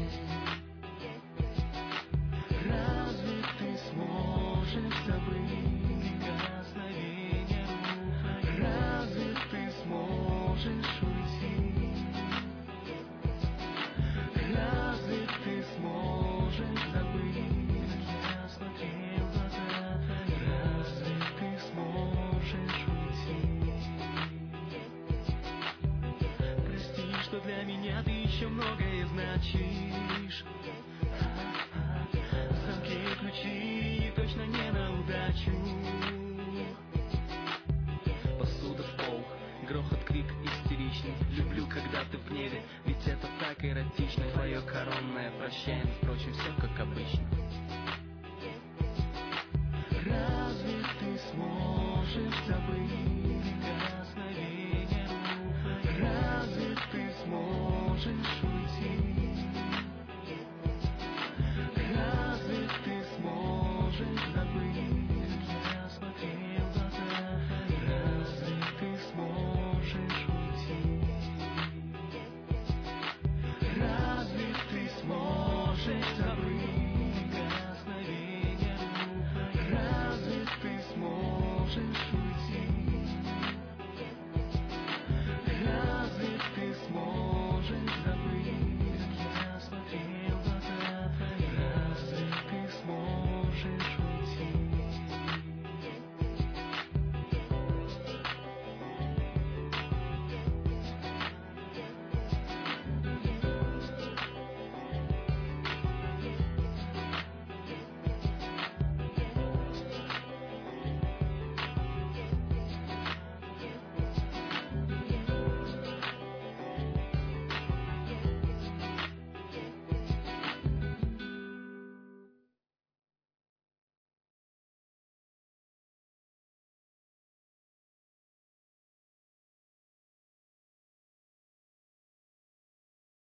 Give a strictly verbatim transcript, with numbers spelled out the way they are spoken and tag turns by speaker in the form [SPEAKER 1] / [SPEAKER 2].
[SPEAKER 1] Разве ты сможешь забыть прикосновение рук? Разве ты сможешь уйти? Разве ты сможешь забыть, как я смотрел в глаза? Разве ты сможешь уйти? Прости, что для меня ты еще многое значишь. Замки и ключи точно не на удачу. Посуда в пол, грохот, крик истеричный. Люблю, когда ты в гневе, ведь это так эротично. Твое коронное прощание, впрочем, все как обычно.